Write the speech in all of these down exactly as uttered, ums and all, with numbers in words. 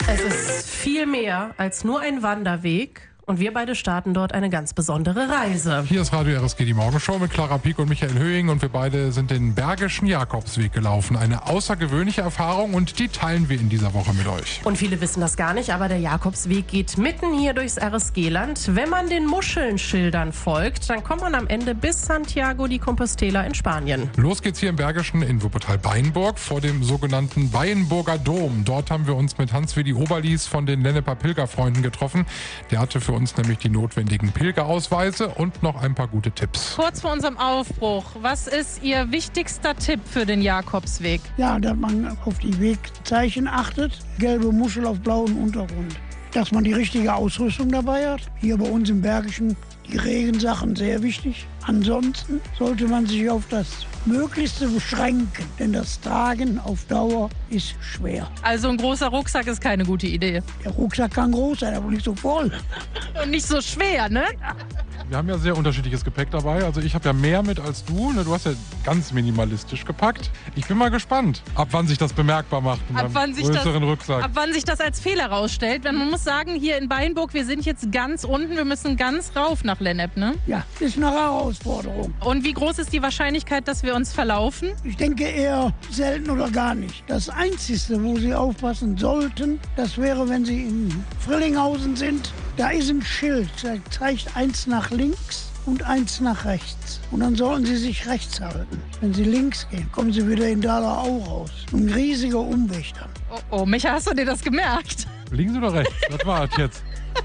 Es ist viel mehr als nur ein Wanderweg. Und wir beide starten dort eine ganz besondere Reise. Hier ist Radio R S G, die Morgenshow mit Clara Pieck und Michael Höhing. Und wir beide sind den Bergischen Jakobsweg gelaufen. Eine außergewöhnliche Erfahrung und die teilen wir in dieser Woche mit euch. Und viele wissen das gar nicht, aber der Jakobsweg geht mitten hier durchs R S G-Land. Wenn man den Muschelnschildern folgt, dann kommt man am Ende bis Santiago de Compostela in Spanien. Los geht's hier im Bergischen in Wuppertal-Beinburg vor dem sogenannten Beinburger Dom. Dort haben wir uns mit Hans-Willi Oberlies von den Lenneper Pilgerfreunden getroffen. Der hatte für uns nämlich die notwendigen Pilgerausweise und noch ein paar gute Tipps. Kurz vor unserem Aufbruch, was ist Ihr wichtigster Tipp für den Jakobsweg? Ja, dass man auf die Wegzeichen achtet. Gelbe Muschel auf blauem Untergrund. Dass man die richtige Ausrüstung dabei hat. Hier bei uns im Bergischen die Regensachen sehr wichtig. Ansonsten sollte man sich auf das Möglichste beschränken, denn das Tragen auf Dauer ist schwer. Also ein großer Rucksack ist keine gute Idee. Der Rucksack kann groß sein, aber nicht so voll. Und nicht so schwer, ne? Wir haben ja sehr unterschiedliches Gepäck dabei. Also ich habe ja mehr mit als du. Du hast ja ganz minimalistisch gepackt. Ich bin mal gespannt, ab wann sich das bemerkbar macht in Ab meinem wann, sich größeren das, Rucksack. ab wann sich das als Fehler rausstellt. Wenn man muss sagen, hier in Beinburg, wir sind jetzt ganz unten, wir müssen ganz rauf nach Lennep, ne? Ja, ist eine Herausforderung. Und wie groß ist die Wahrscheinlichkeit, dass wir uns verlaufen? Ich denke eher selten oder gar nicht. Das Einzige, wo Sie aufpassen sollten, das wäre, wenn Sie in Frillinghausen sind. Da ist ein Schild, da zeigt eins nach links und eins nach rechts. Und dann sollten Sie sich rechts halten. Wenn Sie links gehen, kommen Sie wieder in Dalerau raus. Ein riesiger Umweg dann. Oh, oh, Micha, hast du dir das gemerkt? Links oder rechts? Das war es jetzt.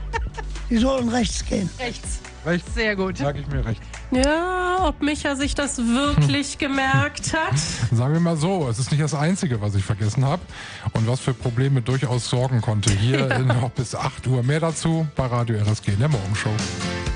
Sie sollten rechts gehen. Rechts. Rechts. Sehr gut. Sag ich mir rechts. Ja, ob Micha sich das wirklich gemerkt hat? Sagen wir mal so, es ist nicht das Einzige, was ich vergessen habe und was für Probleme durchaus sorgen konnte. Hier Ja. noch bis acht Uhr. Mehr dazu bei Radio R S G in der Morgenshow.